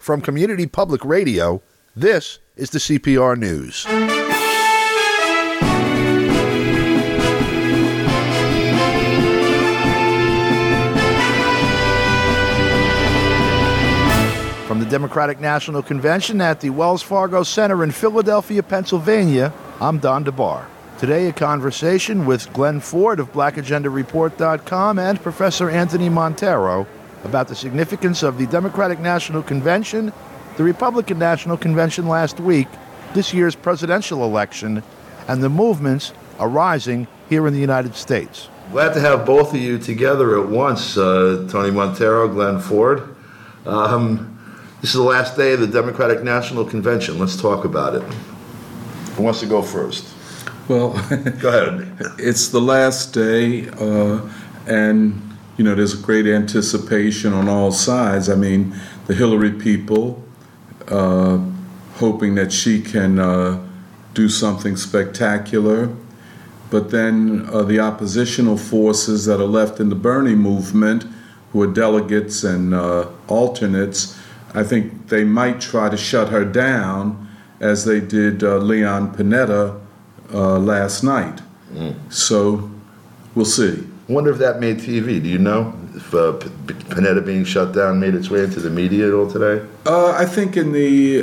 From Community Public Radio, this is the CPR News. From the Democratic National Convention at the Wells Fargo Center in Philadelphia, Pennsylvania, I'm Don DeBar. Today, a conversation with Glenn Ford of BlackAgendaReport.com and Professor Anthony Montero about the significance of the Democratic National Convention, the Republican National Convention last week, this year's presidential election, and the movements arising here in the United States. Glad to have both of you together at once, Tony Montero, Glenn Ford. This is the last day of the Democratic National Convention. Let's talk about it. Who wants to go first? Well, go ahead. It's the last day, and there's a great anticipation on all sides. I mean, the Hillary people hoping that she can do something spectacular, but then the oppositional forces that are left in the Bernie movement, who are delegates and alternates, I think they might try to shut her down as they did Leon Panetta last night. So we'll see. I wonder if that made TV. Do you know if Panetta being shut down made its way into the media at all today? I think in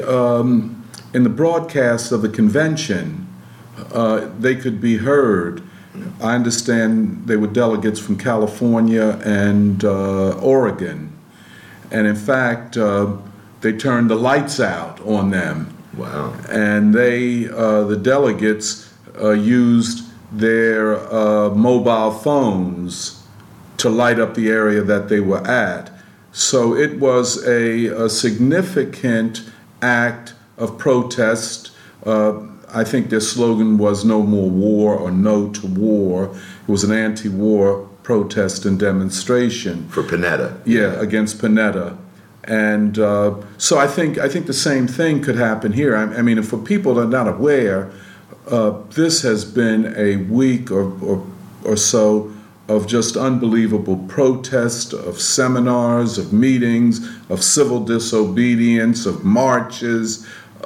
the broadcast of the convention, they could be heard. I understand they were delegates from California and Oregon. And in fact, they turned the lights out on them. Wow. And the delegates used their mobile phones to light up the area that they were at. So it was a significant act of protest. I think their slogan was "No More War" or "No to War." It was an anti-war protest and demonstration for Panetta. Yeah, against Panetta, and so I think the same thing could happen here. I mean, for people that are not aware, this has been a week or so of just unbelievable protest, of seminars, of meetings, of civil disobedience, of marches,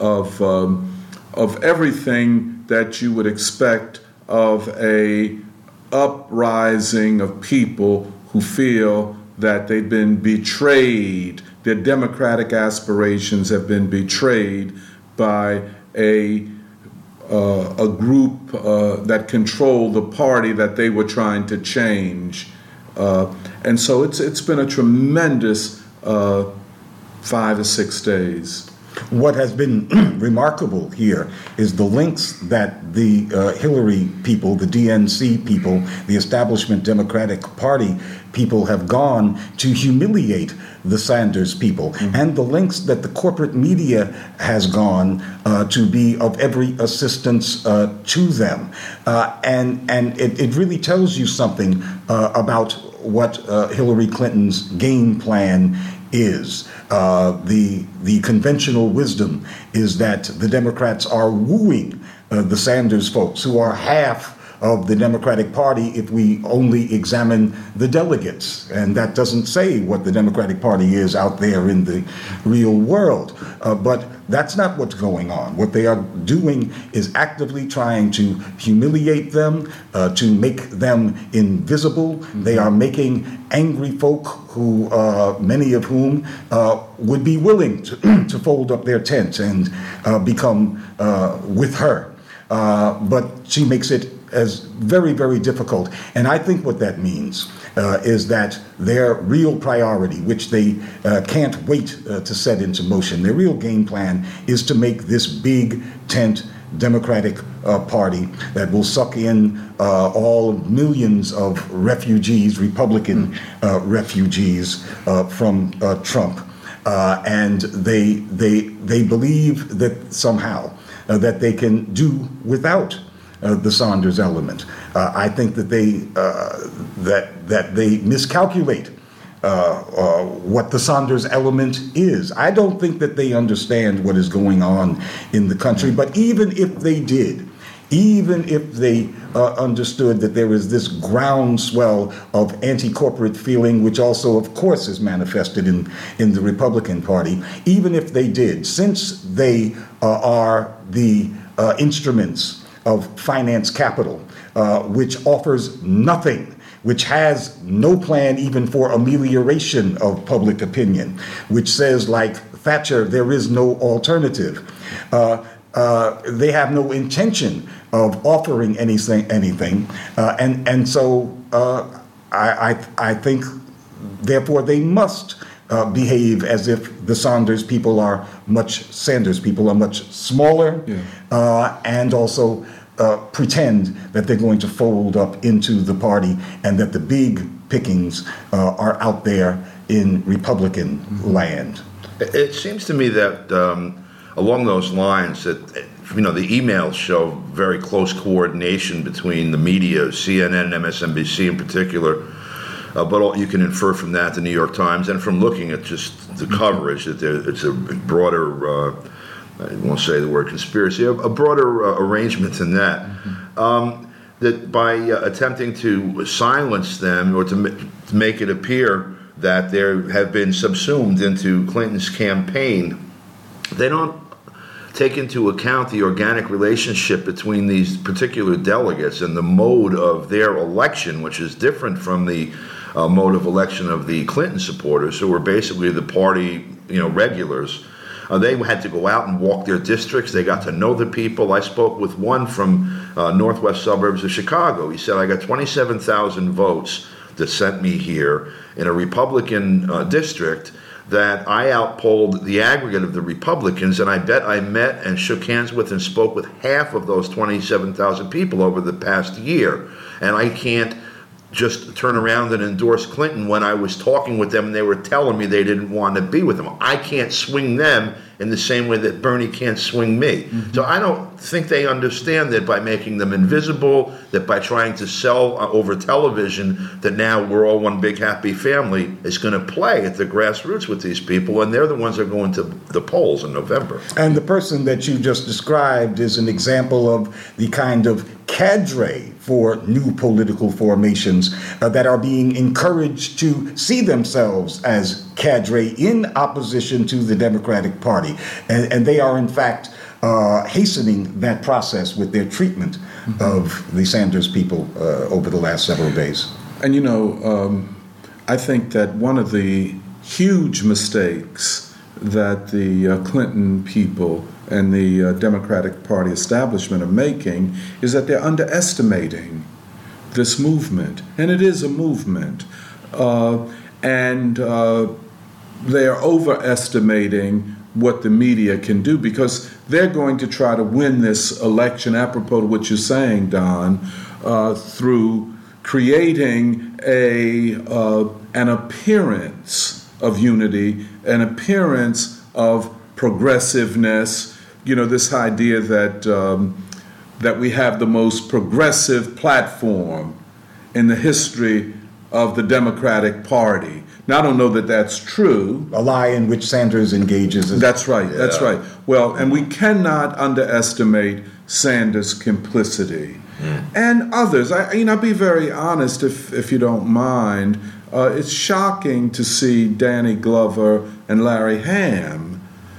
of everything that you would expect of a uprising of people who feel that they've been betrayed, their democratic aspirations have been betrayed by a group that controlled the party that they were trying to change. And so it's been a tremendous 5 or 6 days. What has been remarkable here is the links that the Hillary people, the DNC people, the establishment Democratic Party people have gone to humiliate the Sanders people, and the links that the corporate media has gone to be of every assistance to them. And it really tells you something about what Hillary Clinton's game plan is. The conventional wisdom is that the Democrats are wooing the Sanders folks, who are half of the Democratic Party if we only examine the delegates. And that doesn't say what the Democratic Party is out there in the real world. But that's not what's going on. What they are doing is actively trying to humiliate them, to make them invisible. They are making angry folk who, many of whom, would be willing to fold up their tent and become with her. But she makes it as very, very difficult. And I think what that means is that their real priority, which they can't wait to set into motion, their real game plan is to make this big tent Democratic Party that will suck in all millions of refugees, Republican refugees from Trump. And they believe that somehow that they can do without the Sanders element. I think that they miscalculate what the Sanders element is. I don't think that they understand what is going on in the country. But even if they did, even if they understood that there is this groundswell of anti-corporate feeling, which also, of course, is manifested in the Republican Party, even if they did, since they are the instruments of finance capital, which offers nothing, which has no plan even for amelioration of public opinion, which says, like Thatcher, there is no alternative. They have no intention of offering anything, and so I think, therefore, they must behave as if the Sanders people are much smaller, and also pretend that they're going to fold up into the party and that the big pickings are out there in Republican land. It seems to me that along those lines that, the emails show very close coordination between the media, CNN and MSNBC in particular, but you can infer from that the New York Times, and from looking at just the coverage that it's a broader, I won't say the word conspiracy, a broader arrangement than that. That by attempting to silence them or to make it appear that they have been subsumed into Clinton's campaign, they don't take into account the organic relationship between these particular delegates and the mode of their election, which is different from the mode of election of the Clinton supporters, who were basically the party, regulars. They had to go out and walk their districts. They got to know the people. I spoke with one from northwest suburbs of Chicago. He said, I got 27,000 votes that sent me here in a Republican district that I outpolled the aggregate of the Republicans, and I bet I met and shook hands with and spoke with half of those 27,000 people over the past year. And I can't just turn around and endorse Clinton when I was talking with them and they were telling me they didn't want to be with him. I can't swing them in the same way that Bernie can't swing me. So I don't think they understand that by making them invisible, that by trying to sell over television that now we're all one big happy family is going to play at the grassroots with these people, and they're the ones that are going to the polls in November. And the person that you just described is an example of the kind of cadre for new political formations that are being encouraged to see themselves as cadre in opposition to the Democratic Party. And they are, in fact, hastening that process with their treatment of the Sanders people over the last several days. And, I think that one of the huge mistakes that the Clinton people and the Democratic Party establishment are making is that they're underestimating this movement. And it is a movement. And they're overestimating what the media can do, because they're going to try to win this election, apropos to what you're saying, Don, through creating an appearance of unity, an appearance of progressiveness. This idea that we have the most progressive platform in the history of the Democratic Party. Now, I don't know that that's true. A lie in which Sanders engages. That's right. Yeah. That's right. Well, and we cannot underestimate Sanders' complicity. And others. I'll be very honest, if you don't mind. It's shocking to see Danny Glover and Larry Hamm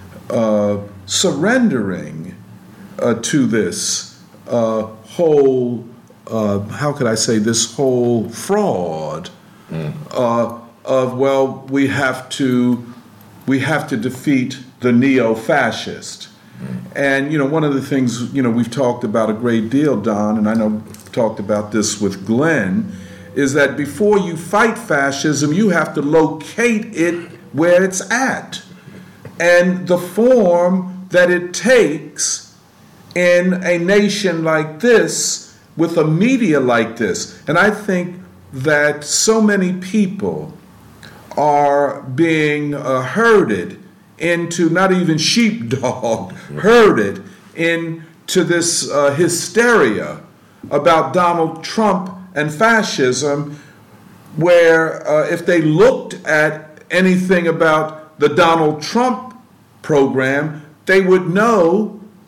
surrendering to this whole, how could I say, this whole fraud of, well, we have to defeat the neo-fascist. And, one of the things, we've talked about a great deal, Don, and I know I've talked about this with Glenn, is that before you fight fascism, you have to locate it where it's at. And the form that it takes in a nation like this, with a media like this. And I think that so many people are being herded into, not even sheepdog, herded into this hysteria about Donald Trump and fascism, where if they looked at anything about the Donald Trump program, they would know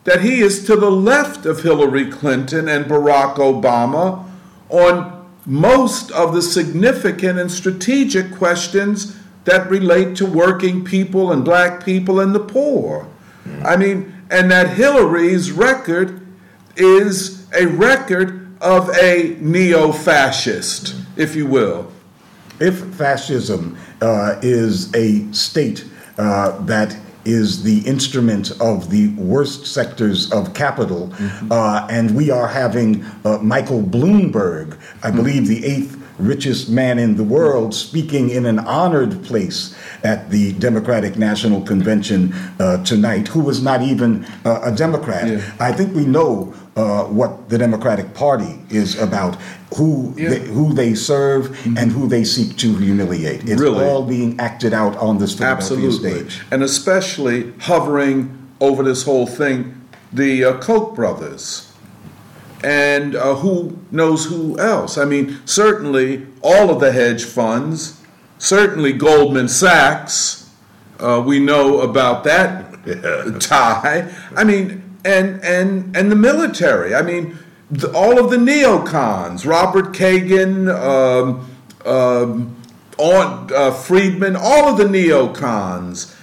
that he is to the left of Hillary Clinton and Barack Obama on most of the significant and strategic questions that relate to working people and black people and the poor. I mean, and that Hillary's record is a record of a neo-fascist, if you will. If fascism is a state that is the instrument of the worst sectors of capital, and we are having Michael Bloomberg, I believe the 8th richest man in the world, speaking in an honored place at the Democratic National Convention tonight, who was not even a Democrat. Yeah. I think we know what the Democratic Party is about, who they serve, and who they seek to humiliate. It's all being acted out on this Philadelphia stage. And especially hovering over this whole thing, the Koch brothers. And who knows who else? I mean, certainly all of the hedge funds, certainly Goldman Sachs, we know about that tie. I mean, and the military. I mean, all of the neocons, Robert Kagan, Friedman, all of the neocons.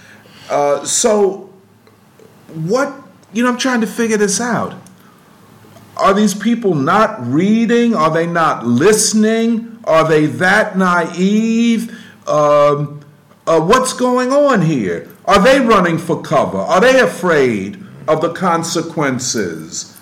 So what, I'm trying to figure this out. Are these people not reading? Are they not listening? Are they that naive? What's going on here? Are they running for cover? Are they afraid of the consequences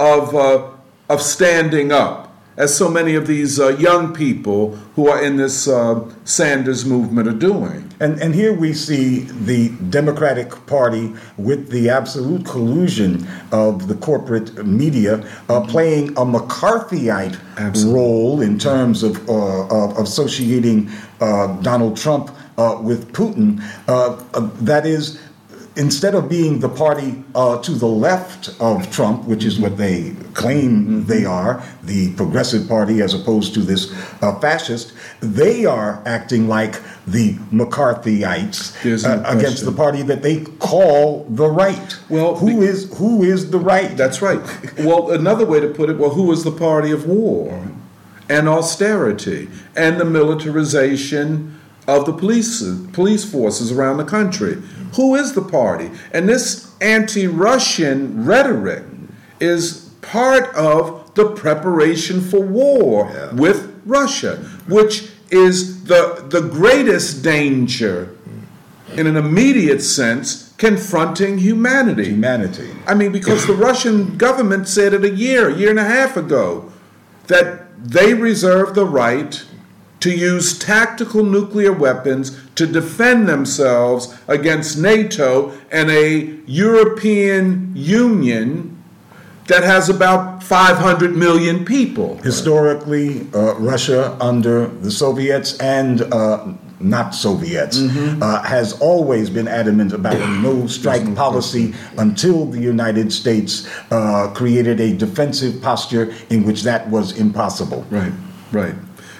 of standing up, as so many of these young people who are in this Sanders movement are doing? And here we see the Democratic Party, with the absolute collusion of the corporate media, playing a McCarthyite role in terms of associating Donald Trump with Putin. That is, instead of being the party to the left of Trump, which is what they claim they are, the progressive party as opposed to this fascist, they are acting like the McCarthyites against the party that they call the right. Well, who is the right? That's right. Well, another way to put it, who is the party of war and austerity and the militarization of the police forces around the country? Who is the party? And this anti-Russian rhetoric is part of the preparation for war with Russia, which is the greatest danger in an immediate sense confronting humanity. I mean, because the Russian government said it a year and a half ago that they reserve the right to use tactical nuclear weapons to defend themselves against NATO and a European Union that has about 500 million people. Historically, Russia under the Soviets and not Soviets has always been adamant about a no-strike policy until the United States created a defensive posture in which that was impossible. Right.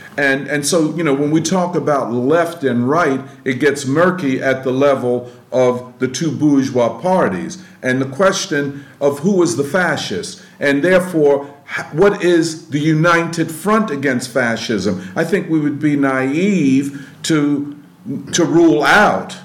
And so, when we talk about left and right, it gets murky at the level of the two bourgeois parties. And the question of who is the fascist, and therefore, what is the united front against fascism? I think we would be naive to rule out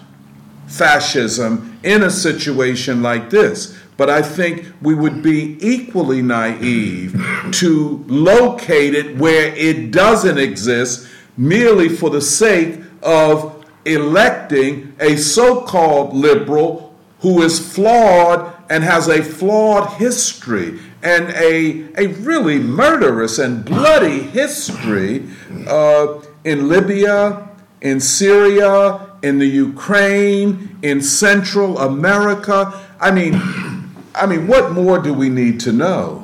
fascism in a situation like this. But I think we would be equally naive to locate it where it doesn't exist merely for the sake of electing a so-called liberal who is flawed and has a flawed history and a really murderous and bloody history in Libya, in Syria, in the Ukraine, in Central America. I mean, what more do we need to know?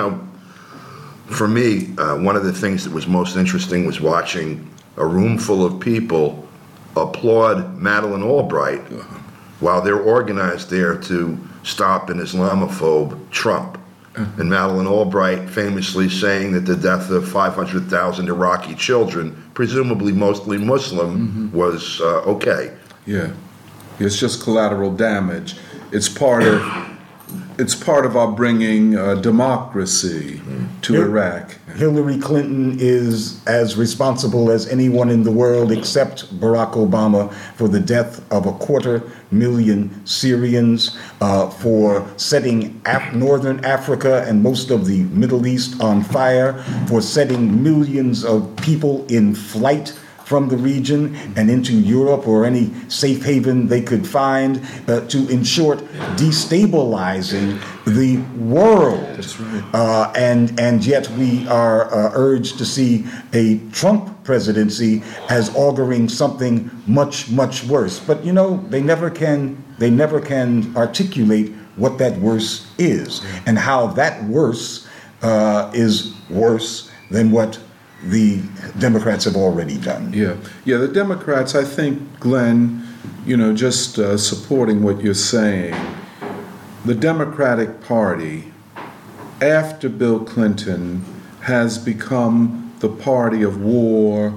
For me, one of the things that was most interesting was watching a room full of people applaud Madeleine Albright while they're organized there to stop an Islamophobe Trump. And Madeleine Albright famously saying that the death of 500,000 Iraqi children, presumably mostly Muslim, was okay. Yeah. It's just collateral damage. It's part of it's part of our bringing democracy to Iraq. Hillary Clinton is as responsible as anyone in the world except Barack Obama for the death of 250,000 Syrians, for setting Northern Africa and most of the Middle East on fire, for setting millions of people in flight from the region and into Europe or any safe haven they could find, to, in short, destabilizing the world. That's right. And yet we are urged to see a Trump presidency as auguring something much, much worse. But you know, they never can articulate what that worse is and how that worse is worse than what the Democrats have already done. Yeah, the Democrats, I think, Glenn, just supporting what you're saying, the Democratic Party, after Bill Clinton, has become the party of war,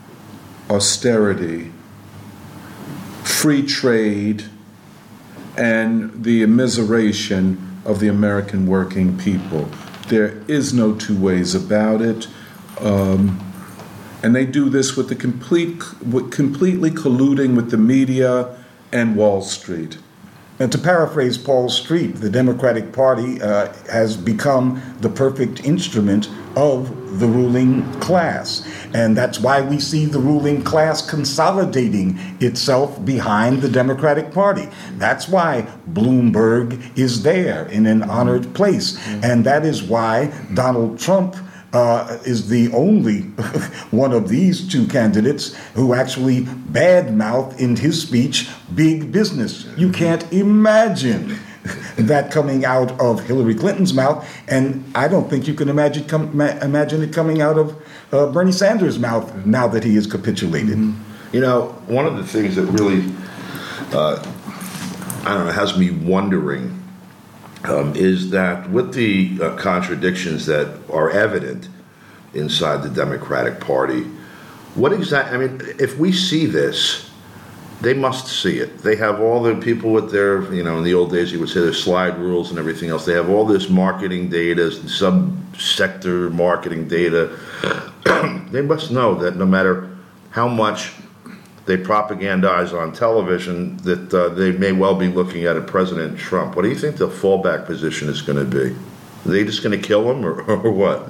austerity, free trade, and the immiseration of the American working people. There is no two ways about it. And they do this with completely colluding with the media and Wall Street. And to paraphrase Paul Street, the Democratic Party has become the perfect instrument of the ruling class. And that's why we see the ruling class consolidating itself behind the Democratic Party. That's why Bloomberg is there in an honored place. And that is why Donald Trump is the only one of these two candidates who actually badmouth in his speech big business. You can't imagine that coming out of Hillary Clinton's mouth, and I don't think you can imagine it coming out of Bernie Sanders' mouth now that he has capitulated. You know, one of the things that really, has me wondering is that with the contradictions that are evident inside the Democratic Party, if we see this, they must see it. They have all the people with their, in the old days you would say their slide rules and everything else. They have all this marketing data, sub-sector marketing data. They must know that no matter how much they propagandize on television, that they may well be looking at President Trump. What do you think the fallback position is going to be? Are they just going to kill him or what?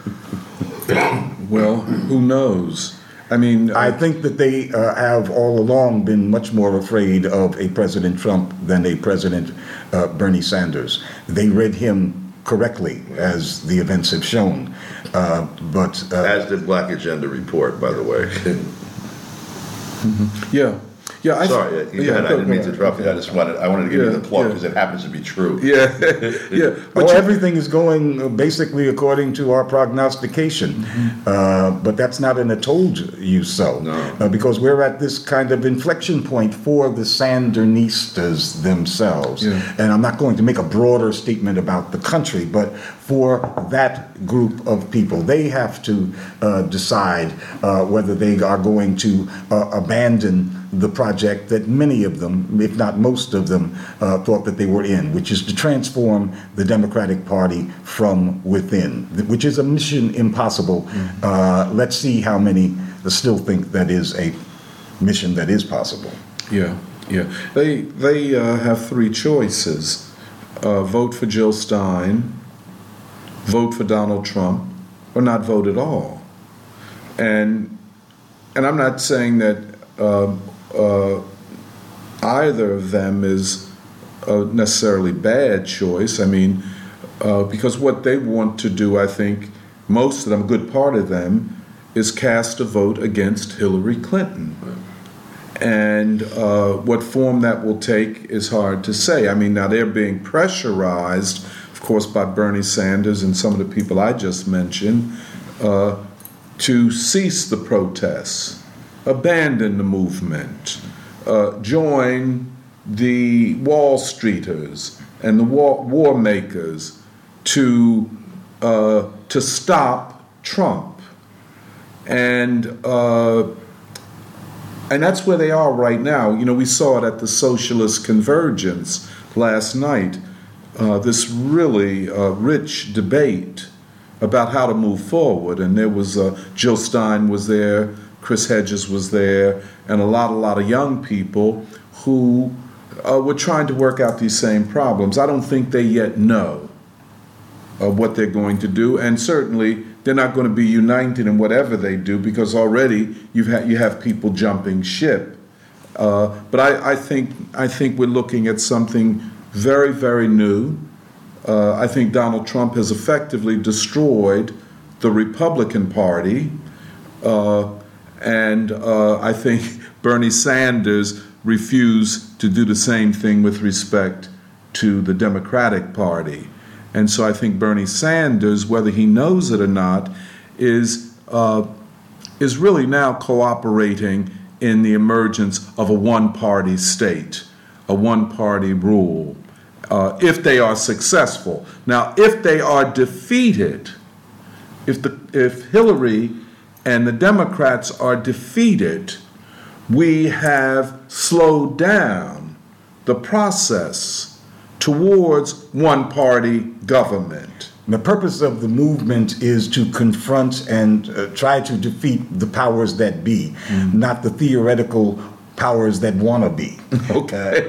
Well, who knows? I mean, I think that they have all along been much more afraid of a President Trump than a President Bernie Sanders. They read him correctly, as the events have shown. But as did Black Agenda Report, by the way. Yeah. Sorry, I didn't mean to interrupt you. I wanted to give you the plug because it happens to be true. Yeah. Well, everything is going basically according to our prognostication, but that's not in a told you so. No. Because we're at this kind of inflection point for the Sandinistas themselves. Yeah. And I'm not going to make a broader statement about the country, but for that group of people, they have to decide whether they are going to abandon the project that many of them, if not most of them, thought that they were in, which is to transform the Democratic Party from within, which is a mission impossible. Let's see how many still think that is a mission that is possible. Yeah. They have three choices: vote for Jill Stein, vote for Donald Trump, or not vote at all. And I'm not saying that either of them is a necessarily bad choice. I mean, because what they want to do, I think, most of them, a good part of them, is cast a vote against Hillary Clinton. And what form that will take is hard to say. I mean, now they're being pressurized, of course, by Bernie Sanders and some of the people I just mentioned, to cease the protests, abandon the movement, join the Wall Streeters and the war makers to stop Trump, and that's where they are right now. You know, we saw it at the Socialist Convergence last night. this really rich debate about how to move forward. And there was Jill Stein was there, Chris Hedges was there, and a lot of young people who were trying to work out these same problems. I don't think they yet know what they're going to do, and certainly they're not going to be united in whatever they do, because already you have people jumping ship. But I think we're looking at something very, very new. I think Donald Trump has effectively destroyed the Republican Party, and I think Bernie Sanders refused to do the same thing with respect to the Democratic Party. And so I think Bernie Sanders, whether he knows it or not, is really now cooperating in the emergence of a one-party state, a one-party rule, if they are successful. Now, if they are defeated, if Hillary and the Democrats are defeated, we have slowed down the process towards one-party government. The purpose of the movement is to confront and try to defeat the powers that be, not the theoretical powers that want to be. Okay.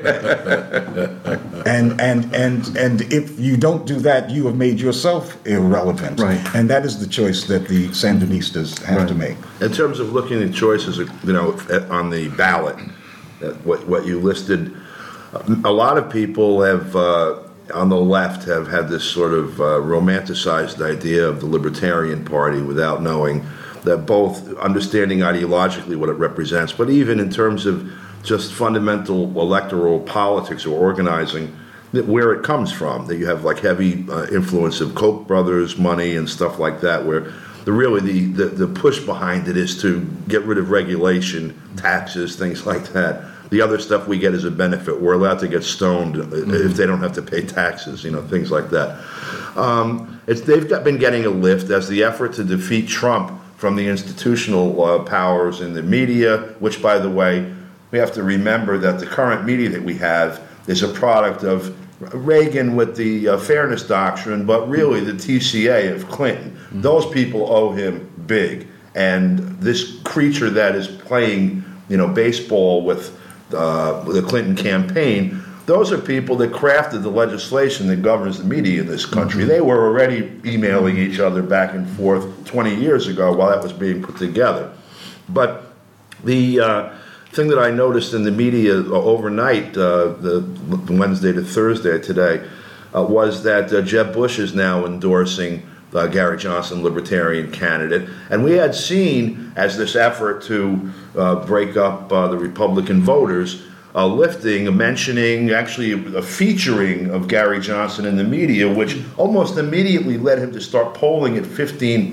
And if you don't do that, you have made yourself irrelevant. Right. And that is the choice that the Sandinistas have to make. In terms of looking at choices, on the ballot, what you listed, a lot of people have, on the left, have had this sort of romanticized idea of the Libertarian Party without knowing that, both understanding ideologically what it represents, but even in terms of just fundamental electoral politics or organizing, where it comes from, that you have like heavy influence of Koch brothers money and stuff like that, where the push behind it is to get rid of regulation, taxes, things like that. The other stuff we get as a benefit. We're allowed to get stoned if they don't have to pay taxes, things like that. They've been getting a lift as the effort to defeat Trump from the institutional powers in the media, which, by the way, we have to remember that the current media that we have is a product of Reagan with the Fairness Doctrine, but really the TCA of Clinton. Those people owe him big. And this creature that is playing, baseball with the Clinton campaign, those are people that crafted the legislation that governs the media in this country. They were already emailing each other back and forth 20 years ago while that was being put together. But the thing that I noticed in the media overnight, the Wednesday to Thursday today, was that Jeb Bush is now endorsing Gary Johnson, Libertarian candidate. And we had seen, as this effort to break up the Republican voters, mentioning, actually a featuring of Gary Johnson in the media, which almost immediately led him to start polling at 15%.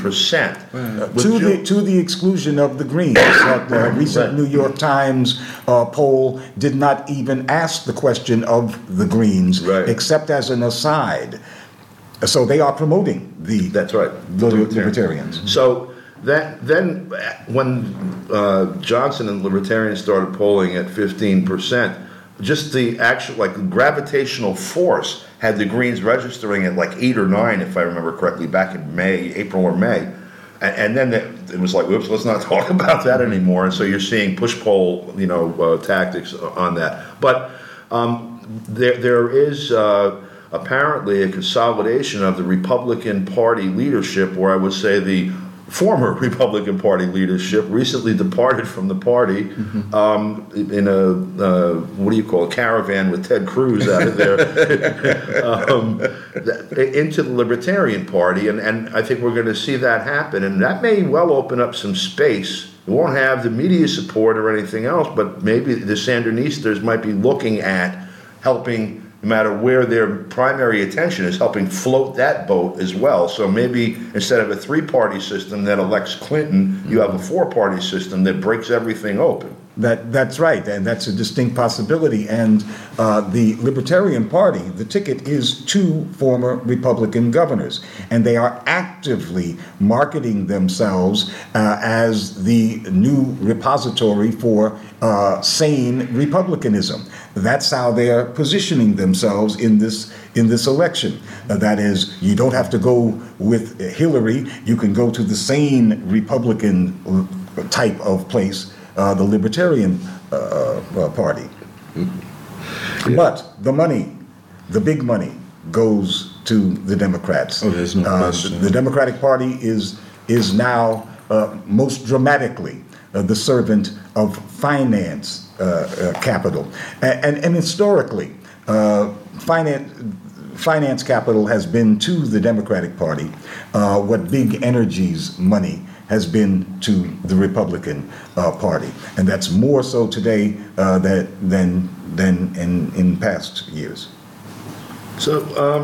To the exclusion of the Greens. That recent New York Times poll did not even ask the question of the Greens, except as an aside. So they are promoting the Libertarians. So then when Johnson and Libertarians started polling at 15%, just the actual gravitational force had the Greens registering at 8 or 9, if I remember correctly, back in April or May. And then it was like, whoops, let's not talk about that anymore. And so you're seeing push poll, tactics on that. But there is apparently a consolidation of the Republican Party leadership, or I would say the former Republican Party leadership recently departed from the party in a caravan with Ted Cruz out of there into the Libertarian Party, and I think we're going to see that happen, and that may well open up some space. It won't have the media support or anything else, but maybe the Sandinistas might be looking at helping, no matter where their primary attention is, helping float that boat as well. So maybe instead of a 3-party system that elects Clinton, you have a 4-party system that breaks everything open. That's right, and that's a distinct possibility. And the Libertarian Party, the ticket is 2 former Republican governors, and they are actively marketing themselves as the new repository for sane republicanism. That's how they're positioning themselves in this election. That is, you don't have to go with Hillary; you can go to the sane Republican type of place. The Libertarian Party. Yeah. But the money, the big money, goes to the Democrats. Oh, there's no question. The Democratic Party is now most dramatically the servant of finance capital. And historically, finance capital has been to the Democratic Party what big energy's money has been to the Republican Party, and that's more so today than in past years. So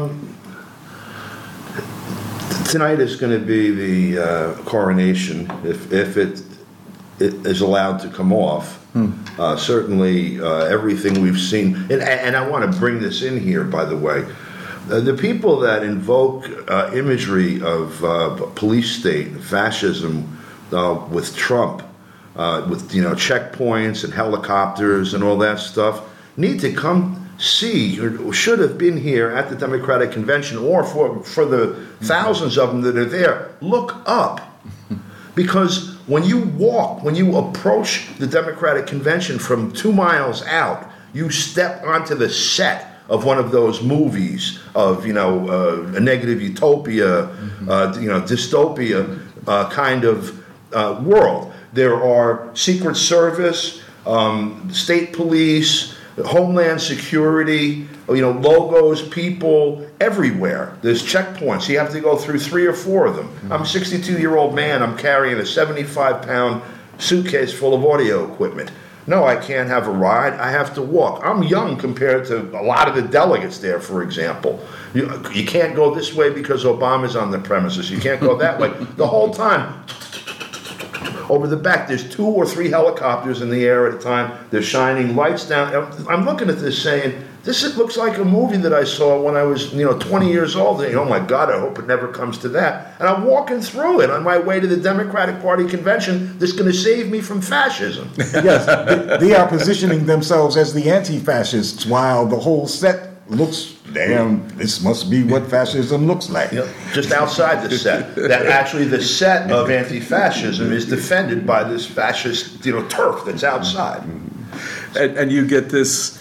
tonight is going to be the coronation, if it is allowed to come off. Certainly, everything we've seen, and I want to bring this in here, by the way. The people that invoke imagery of police state, fascism, with Trump, with checkpoints and helicopters and all that stuff, need to come see, or should have been here at the Democratic Convention, or for the thousands of them that are there, look up. Because when you approach the Democratic Convention from 2 miles out, you step onto the set of one of those movies of a negative utopia, dystopia kind of world. There are Secret Service, state police, Homeland Security, logos, people everywhere. There's checkpoints. You have to go through 3 or 4 of them. I'm a 62-year-old man. I'm carrying a 75-pound suitcase full of audio equipment. No, I can't have a ride. I have to walk. I'm young compared to a lot of the delegates there, for example. You can't go this way because Obama's on the premises. You can't go that way. The whole time, over the back, there's 2 or 3 helicopters in the air at a time. They're shining lights down. I'm looking at this saying, this looks like a movie that I saw when I was 20 years old. And, oh my God, I hope it never comes to that. And I'm walking through it on my way to the Democratic Party convention that's going to save me from fascism. Yes, they are positioning themselves as the anti-fascists while the whole set looks, damn, this must be what fascism looks like. Just outside the set. That actually the set of anti-fascism is defended by this fascist turf that's outside. And you get this,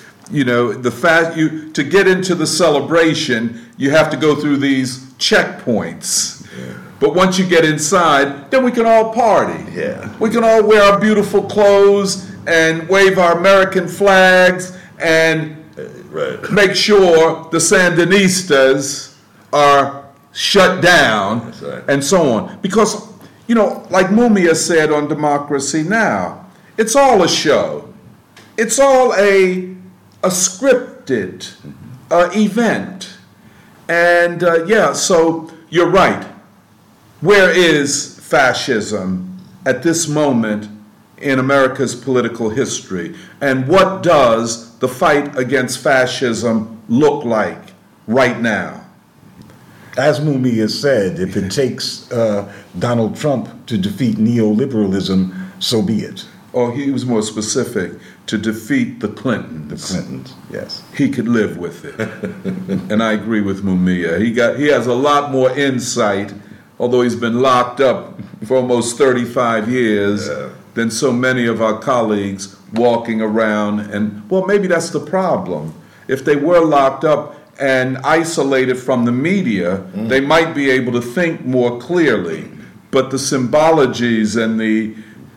to get into the celebration, you have to go through these checkpoints. Yeah. But once you get inside, then we can all party. Yeah. We can all wear our beautiful clothes and wave our American flags and make sure the Sandinistas are shut down, and so on. Because, like Mumia said on Democracy Now!, it's all a show. It's all a scripted event. And so you're right. Where is fascism at this moment in America's political history? And what does the fight against fascism look like right now? As Mumia said, if it takes Donald Trump to defeat neoliberalism, so be it. Or he was more specific, to defeat the Clintons. The Clintons, yes. He could live with it. And I agree with Mumia. He has a lot more insight, although he's been locked up for almost 35 years, than so many of our colleagues walking around. And, well, maybe that's the problem. If they were locked up and isolated from the media, they might be able to think more clearly. But the symbologies and the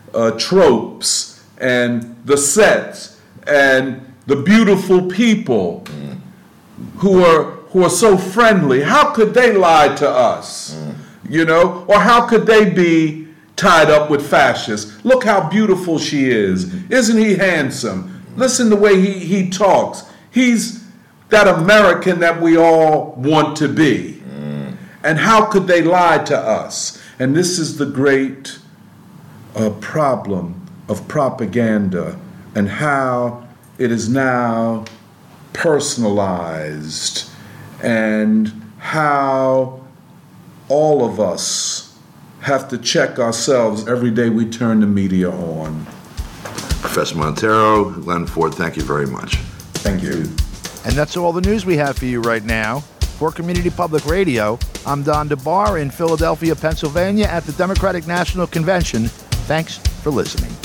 tropes and the sets and the beautiful people who are so friendly, how could they lie to us? Or how could they be tied up with fascists? Look how beautiful she is. Isn't he handsome? Listen the way he talks. He's that American that we all want to be. And how could they lie to us? And this is the great problem of propaganda and how it is now personalized, and how all of us have to check ourselves every day we turn the media on. Professor Montero, Glenn Ford, thank you very much. Thank you. And that's all the news we have for you right now. For Community Public Radio, I'm Don DeBar in Philadelphia, Pennsylvania at the Democratic National Convention. Thanks for listening.